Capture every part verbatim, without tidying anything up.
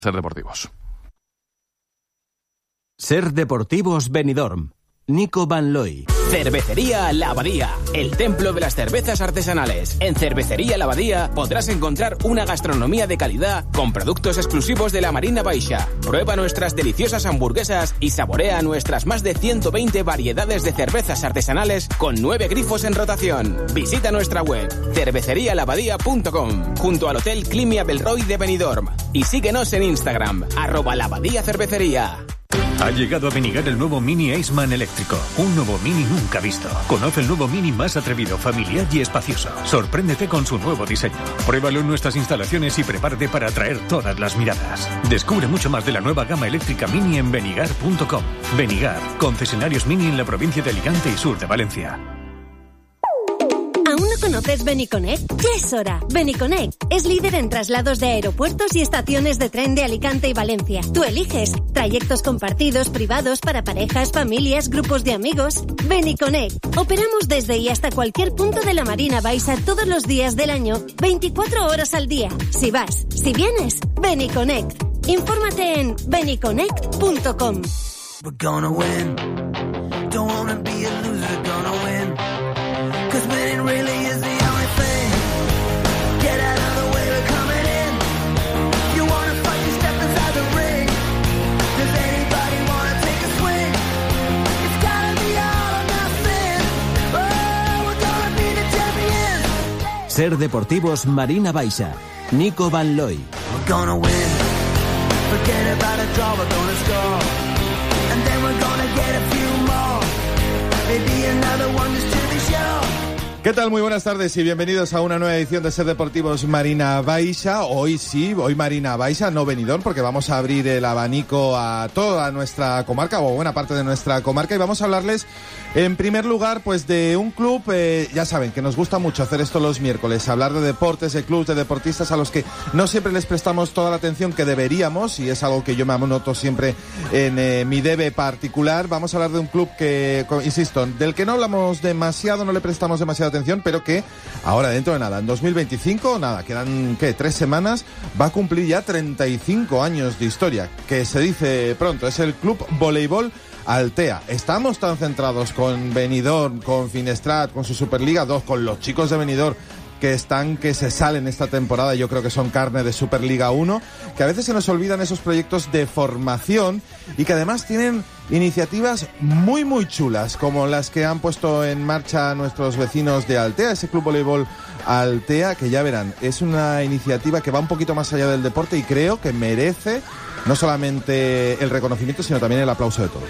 Ser Deportivos. Ser Deportivos Benidorm. Nico Van Looy. Cervecería La Abadía, el templo de las cervezas artesanales. En Cervecería La Abadía podrás encontrar una gastronomía de calidad con productos exclusivos de la Marina Baixa. Prueba nuestras deliciosas hamburguesas y saborea nuestras más de ciento veinte variedades de cervezas artesanales con nueve grifos en rotación. Visita nuestra web cervecería la abadía punto com junto al Hotel Climia Belroy de Benidorm y síguenos en Instagram, arroba La Abadía Cervecería. Ha llegado a Benigar el nuevo Mini Aceman eléctrico. Un nuevo Mini nunca visto. Conoce el nuevo Mini más atrevido, familiar y espacioso. Sorpréndete con su nuevo diseño. Pruébalo en nuestras instalaciones y prepárate para atraer todas las miradas. Descubre mucho más de la nueva gama eléctrica Mini en benigar punto com. Benigar, concesionarios Mini en la provincia de Alicante y sur de Valencia. ¿Aún no conoces Beniconnect? Ya es hora. Beniconnect es líder en traslados de aeropuertos y estaciones de tren de Alicante y Valencia. Tú eliges trayectos compartidos, privados, para parejas, familias, grupos de amigos. Beniconnect. Operamos desde y hasta cualquier punto de la Marina Baixa todos los días del año, veinticuatro horas al día. Si vas, si vienes, Beniconnect. Infórmate en beniconnect punto com. We're gonna win. Don't wanna be a loser, gonna win. Cause winning really is the only thing. Get out of the way, we're coming in. You wanna fight, you step inside the ring. Does anybody wanna take a swing? It's gotta be all or nothing. Oh, we're gonna be the champions. Ser Deportivos Marina Baixa. Nico Van Looy. We're gonna win. Forget about a draw, we're gonna score. And then we're gonna get a few more. Maybe another one just to be sure. ¿Qué tal? Muy buenas tardes y bienvenidos a una nueva edición de Ser Deportivos Marina Baixa. Hoy sí, hoy Marina Baixa, no Benidorm, porque vamos a abrir el abanico a toda nuestra comarca, o buena parte de nuestra comarca, y vamos a hablarles, en primer lugar, pues de un club, eh, ya saben, que nos gusta mucho hacer esto los miércoles, hablar de deportes, de clubes, de deportistas a los que no siempre les prestamos toda la atención que deberíamos, y es algo que yo me anoto siempre en eh, mi debe particular. Vamos a hablar de un club que, insisto, del que no hablamos demasiado, no le prestamos demasiada atención, pero que ahora, dentro de nada, en dos mil veinticinco, nada, quedan, ¿qué?, tres semanas, va a cumplir ya treinta y cinco años de historia, que se dice pronto. Es el Club Voleibol Altea. Estamos tan centrados con Benidorm, con Finestrat, con su Superliga dos, con los chicos de Benidorm, que están, que se salen esta temporada, yo creo que son carne de Superliga uno, que a veces se nos olvidan esos proyectos de formación y que además tienen iniciativas muy muy chulas, como las que han puesto en marcha nuestros vecinos de Altea, ese Club Voleibol Altea, que ya verán, es una iniciativa que va un poquito más allá del deporte y creo que merece no solamente el reconocimiento, sino también el aplauso de todos.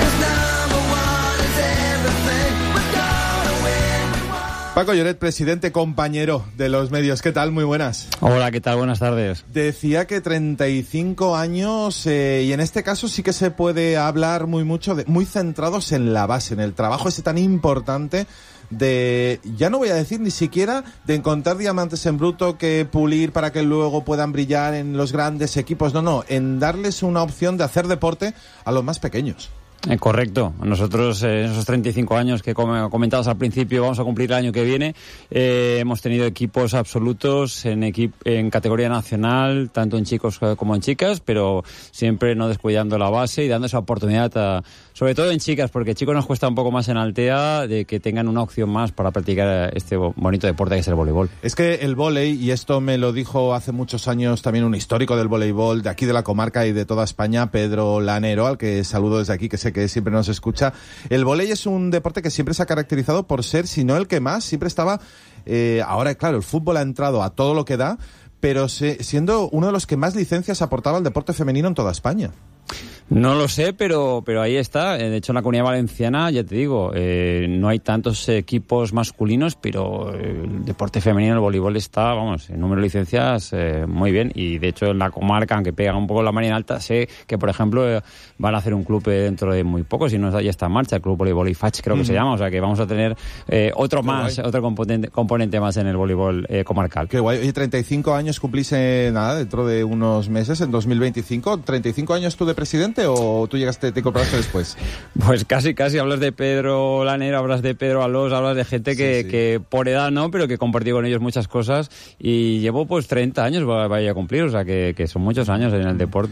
Paco Lloret, presidente, compañero de los medios. ¿Qué tal? Muy buenas. Hola, ¿qué tal? Buenas tardes. Decía que treinta y cinco años, eh, y en este caso sí que se puede hablar muy mucho, de, muy centrados en la base, en el trabajo ese tan importante de, ya no voy a decir ni siquiera de encontrar diamantes en bruto que pulir para que luego puedan brillar en los grandes equipos. No, no, en darles una opción de hacer deporte a los más pequeños. Eh, correcto. Nosotros, eh, en esos treinta y cinco años que como comentabas al principio, vamos a cumplir el año que viene, eh, hemos tenido equipos absolutos en, equip- en categoría nacional, tanto en chicos como en chicas, pero siempre no descuidando la base y dando esa oportunidad, a, sobre todo en chicas, porque chicos nos cuesta un poco más en Altea, de que tengan una opción más para practicar este bonito deporte que es el voleibol. Es que el vóley, y esto me lo dijo hace muchos años también un histórico del voleibol de aquí de la comarca y de toda España, Pedro Lanero, al que saludo desde aquí, que sé que siempre nos escucha. El vóley es un deporte que siempre se ha caracterizado por ser, si no el que más, siempre estaba, eh, ahora claro, el fútbol ha entrado a todo lo que da, pero se, siendo uno de los que más licencias aportaba al deporte femenino en toda España. No lo sé, pero pero ahí está. De hecho, en la Comunidad Valenciana, ya te digo, eh, no hay tantos equipos masculinos, pero el deporte femenino, el voleibol, está, vamos, en número de licencias eh, muy bien. Y de hecho, en la comarca, aunque pegan un poco la Marina Alta, sé que, por ejemplo, eh, van a hacer un club eh, dentro de muy poco, si no ya está en marcha, el Club Voleibol I F A C H, creo que mm. se llama. O sea, que vamos a tener eh, otro Qué más, guay. otro componente, componente más en el voleibol eh, comarcal. Qué guay. Oye, treinta y cinco años cumplís, eh, nada, dentro de unos meses, en dos mil veinticinco. ¿treinta y cinco años tú de presidente incorporaste o tú llegaste, te incorporaste después? Pues casi, casi. Hablas de Pedro Lanero, hablas de Pedro Alós, hablas de gente que, sí, sí. que por edad no, pero que compartí con ellos muchas cosas y llevo pues treinta años, vaya a cumplir, o sea que, que son muchos años en el deporte.